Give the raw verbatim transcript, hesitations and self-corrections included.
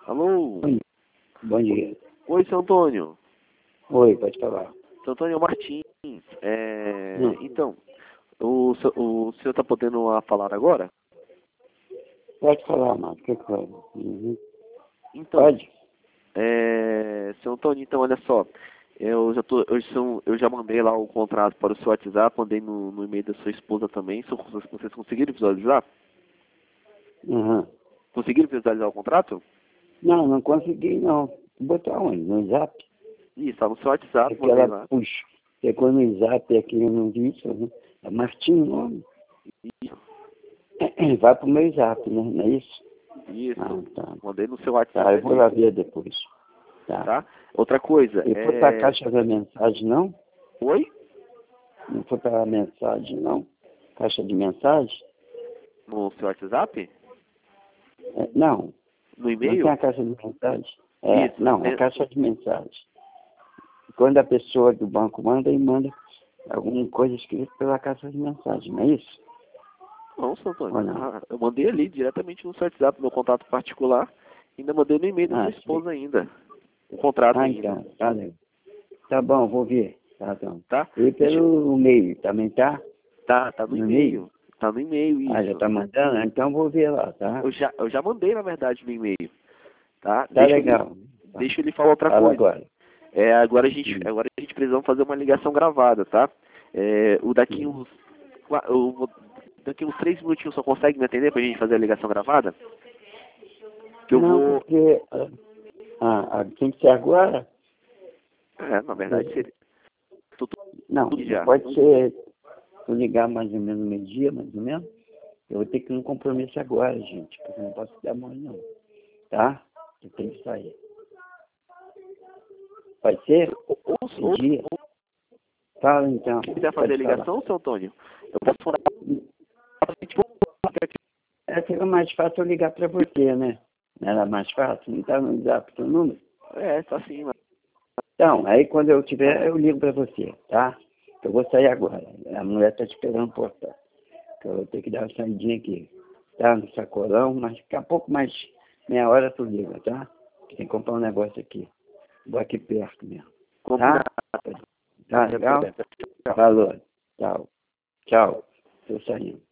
Alô? Oi. Bom dia. Oi, seu Antônio. Oi, pode falar. Seu Antônio Martins. É... Hum. Então, o, seu- o senhor está podendo ah, falar agora? Pode falar, Marcos. Que coisa. Uhum. Então, Pode? é... seu Antônio, então, olha só. Eu já, tô, eu, são- eu já mandei lá o contrato para o seu WhatsApp, mandei no, no e-mail da sua esposa também. So- Vocês conseguiram visualizar? Uhum. Conseguiram visualizar o contrato? Não, não consegui, não. Botar onde? No Zap? Ih, está no seu WhatsApp, mandei Aquela, lá. puxa, ficou no Zap aqui, eu não vi isso, né? É Martim o nome. Isso, Vai pro meu Zap, né? Não é isso? isso. Ah, tá. Mandei no seu WhatsApp. Tá, eu vou lá ver depois. Tá. Tá? Outra coisa, E foi pra é... caixa da mensagem, não? Oi? Não foi pra mensagem, não? Caixa de mensagem? No seu WhatsApp? É, não. No Não tem e-mail? a caixa de mensagem? É, Isso. não, tem- a caixa de mensagem. Quando a pessoa do banco manda, ele manda alguma coisa escrita pela caixa de mensagem, não é isso? Não, seu Antônio. Ou não? Ah, eu mandei ali diretamente no seu WhatsApp, meu contato particular. Ainda mandei no e-mail da Ah, sua sim. esposa ainda. O contrato Ah, ainda. então, tá legal. Tá bom, vou ver. Tá bom. Tá? E Deixa... pelo e-mail, também tá? Tá, tá no No e-mail. e-mail? Tá no e-mail Ah, já isso. tá mandando? Então vou ver lá, tá? Eu já, eu já mandei, na verdade, no e-mail. Tá? Tá Deixa eu lhe, legal. Tá. deixa eu lhe falar outra Fala coisa. agora. É, agora a gente, Hum, agora a gente precisa fazer uma ligação gravada, tá? É, o daqui hum. uns, qua- eu vou- daqui uns três minutinhos só consegue me atender pra gente fazer a ligação gravada? Que eu Não, vou, porque... Ah, ah, tem que ser agora? é, na verdade seria, tô Não, tudo já. pode ser... Se eu ligar mais ou menos meio-dia, mais ou menos, eu vou ter que ir num compromisso agora, gente, porque eu não posso dar mole, não. Tá? Eu tenho que sair. Pode ser? Ou, ou, ou Meio-dia? Fala então. se quiser fazer a Pode falar. ligação, seu Antônio, eu posso falar pra gente É, fica mais fácil eu ligar pra você, né? Não era mais fácil? Não tá no zap seu número? é, tá assim, mas Então, aí quando eu tiver, eu ligo pra você, tá? Eu vou sair agora. A mulher tá te esperando no portão. Eu vou ter que dar uma saidinha aqui. Tá no sacolão, mas daqui a pouco mais meia hora tu liga, tá? Tem que comprar um negócio aqui. Vou aqui perto mesmo. Tá? combinado. Tá legal? Falou. Tchau. Tchau. Tô saindo.